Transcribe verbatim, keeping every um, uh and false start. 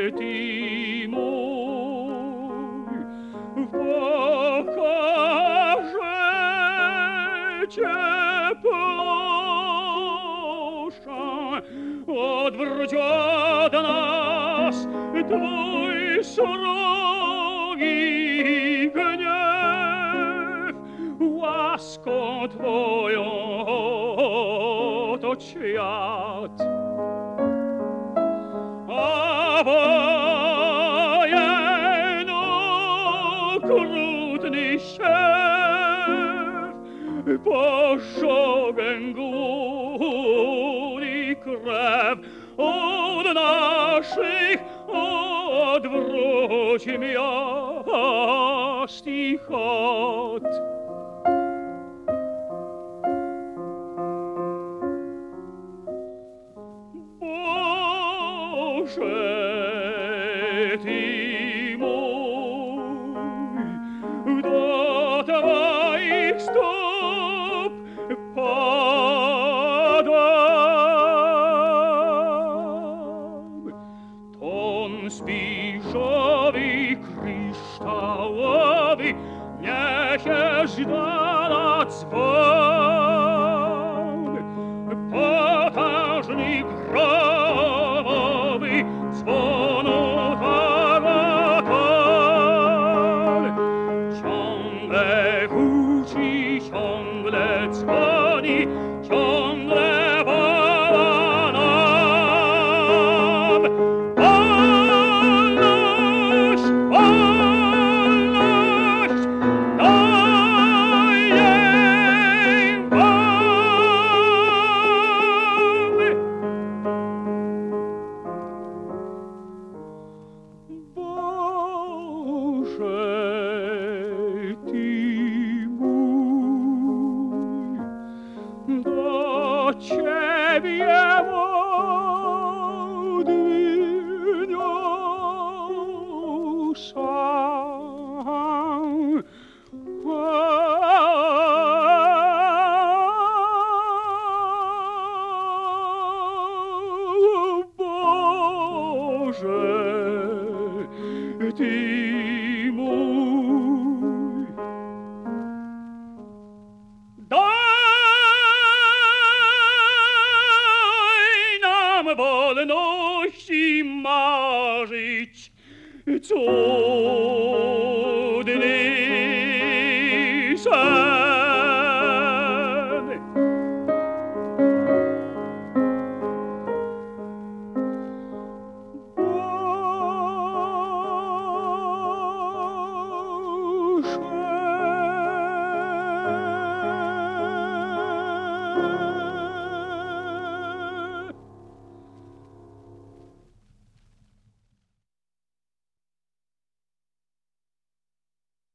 ty mój, pokażecie proszę, odwróć od nas twój srogi gniew, łaską twoją to świat. A wojen okrutny siew, pożogę głód i krew od naszych odwróć miast i chat. Boże, ty mój, do twoich stóp padam. Ton spiszowy, kryształowy, niesiesz dala dzwon, potężny gromowy dzwonu tagoton. Ciągle huczy, ciągle dzwoni, ciągle woła nam. Wolność, wolność, daj jej wam. Boże, ty mój, do ciebie modlę sam. Boże, ty mój, daj nam wolności marzyć, co